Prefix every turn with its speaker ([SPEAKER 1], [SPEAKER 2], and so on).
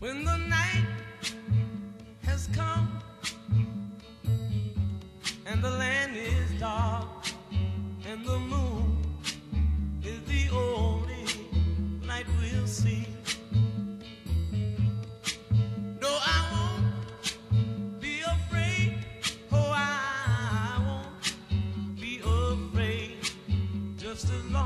[SPEAKER 1] When the night has come and the land is dark and the moon is the only light we'll see. No, I won't be afraid. Oh, I won't be afraid, just as long